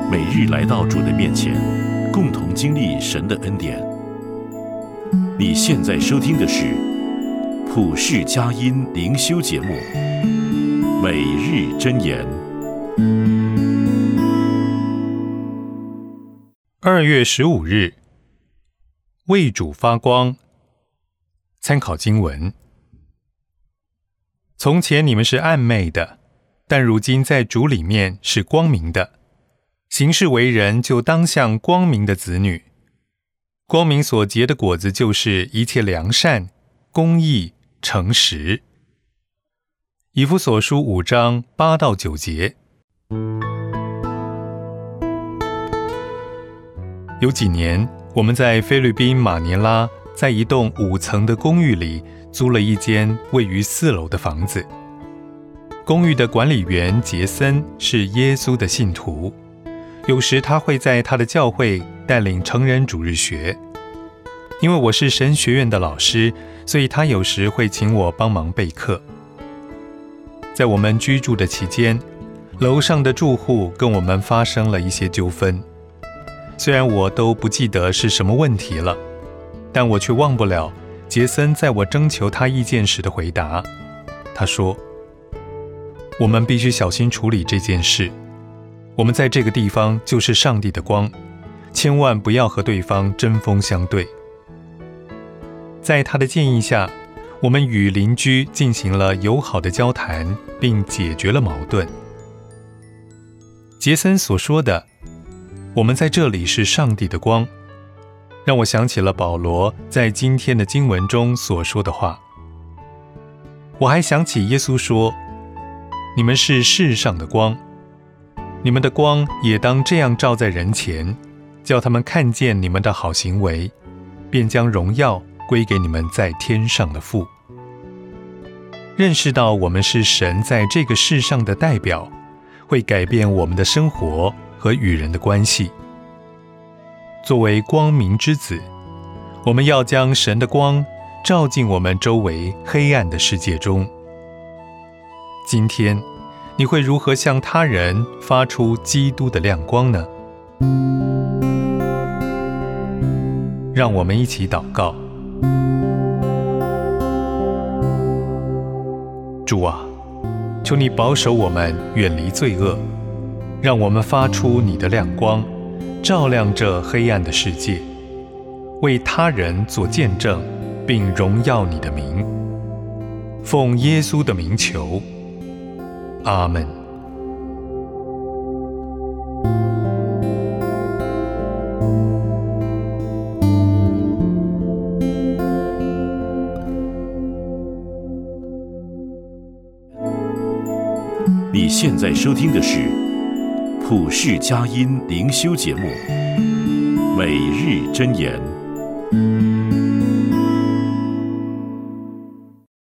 每日来到主的面前，共同经历神的恩典。你现在收听的是普世佳音灵修节目《每日箴言》。 2月15日，为主发光。参考经文：从前你们是暗昧的，但如今在主里面是光明的。行事为人就当像光明的子女。光明所结的果子就是一切良善、公义、诚实。以弗所书5章8到9节。有几年，我们在菲律宾马尼拉，在一栋5层的公寓里租了一间位于4楼的房子。公寓的管理员杰森是耶稣的信徒，有时他会在他的教会带领成人主日学。因为我是神学院的老师，所以他有时会请我帮忙备课。在我们居住的期间，楼上的住户跟我们发生了一些纠纷。虽然我都不记得是什么问题了，但我却忘不了杰森在我征求他意见时的回答。他说：我们必须小心处理这件事。我们在这个地方就是上帝的光，千万不要和对方针锋相对。在他的建议下，我们与邻居进行了友好的交谈，并解决了矛盾。杰森所说的我们在这里是上帝的光，让我想起了保罗在今天的经文中所说的话。我还想起耶稣说：你们是世上的光，你们的光也当这样照在人前，叫他们看见你们的好行为，便将荣耀归给你们在天上的父。认识到我们是神在这个世上的代表，会改变我们的生活和与人的关系。作为光明之子，我们要将神的光照进我们周围黑暗的世界中。今天，你会如何向他人发出基督的亮光呢？让我们一起祷告。主啊，求你保守我们远离罪恶，让我们发出你的亮光，照亮这黑暗的世界，为他人做见证，并荣耀你的名。奉耶稣的名求，阿们。 你现在收听的是普世佳音灵修节目《每日箴言》。